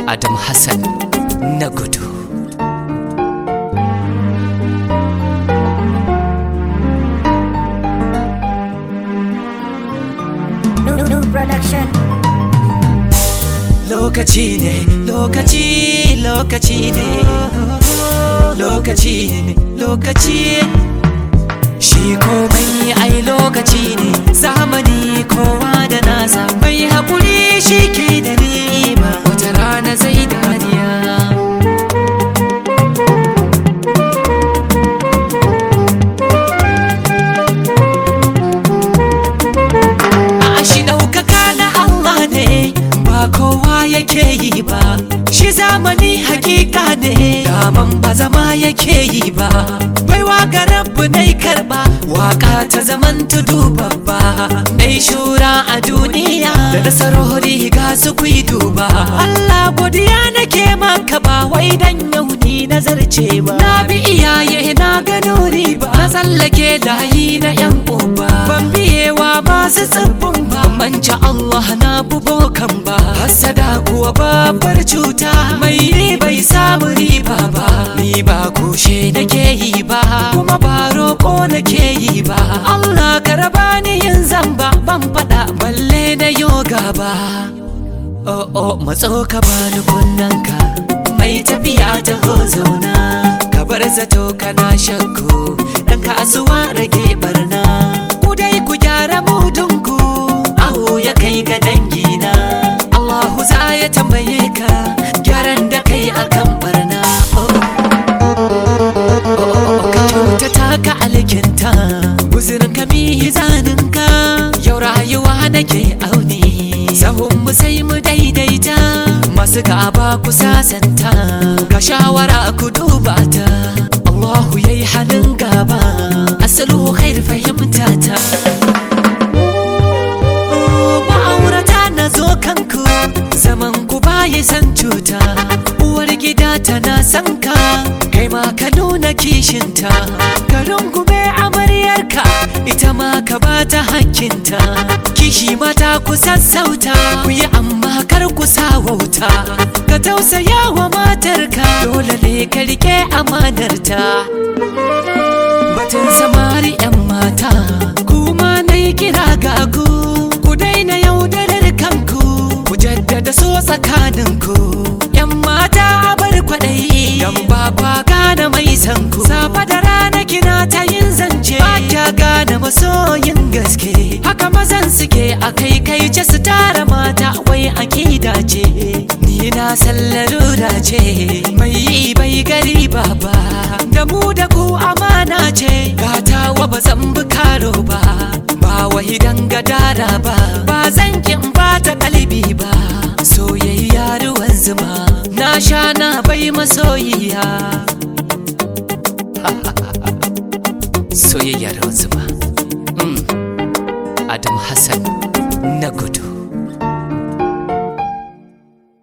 Adam Hassan na gudu. New production. Lokaci ne, lokaci ne, lokaci. Shi komai ai lokaci ne, zamani kowa da nasa. Mai haƙuri shi ke da riba, wata rana zai dariya. A shi ɗaukaka na Allah ne, ba kowa yake yi ba. Shi zamani hakika ne, daman ba zama yake yi ba. Baiwa ga Rabbu nai karba, waka ta zaman tudu babba. Nai shura a duniya, da nasarori ga su kuyi duba. Allah godiya nake maka ba wai dan yauni nazarce ba. Na bi iyaye na gano riba, na tsallake layi na yan uba. Ban biyewa masu tsibbin ba, manta Allah na bubo kan ba. Hasada kuwa babbar cuta, mai yi bai samu riba ba. Ni ba kushe nake yi ba, kuma ba roƙo nake yi ba. Allah ka raba ni yin zamba, ban faɗa balle na yoga ba. Oh oh, matso ka bani kunnanka, mai tafiya ta zauna. Ka bar zato kana shakku, dan kasuwa rage barna. Ku dai ku gyara mudunku, aho ya kai ga dangina. Allahu za ya tambaye ka, gyaran da kai akan barna. Ka kyautata ka alkinta, guzirin ka mizaninka. Yau rayuwa nake auni, sahun mu sai mu daidaita. Masu gaba ku sasanta, ga shawara ku duba ta. Allahu yayi halin gaba, asalu khair fahimta ta. Ma'aurata na zo kanku, zaman ku baya san cuta. Uwar gida tana son ka, kai ma ka nuna kishinta. Ka rungume amaryarka, ita ma ka bata hakkinta. Kishi mata ku sassauta, ku yi amma kar ku sa wauta. Ka tausaya wa matarka, dole ne ka rike amanarta. Batun samari 'yan mata, kuma na yi kira ga ku. Ku daina yaudarar kanku, ku jaddada so tsakaninku. 'Yan mata a bar kwaɗayi, dan ba kwa gane mai sanku. Safa da rana kina ta yin zance, ba kya gane masoyin gaske. Haka mazan suke a kai ce su tara mata, wai akida ce. Ni na san larura ce, mai yi bai gari ba. Da mu da ku amana ce, gata wa ba zan bi karo ba. Ba wai dan gadara ba, ba zan kin ba ta kalbi ba. Soyayya ruwan zuma, na sha na bai masoyiya. Soyayya ruwan zuma. Adam Hassan na gudu.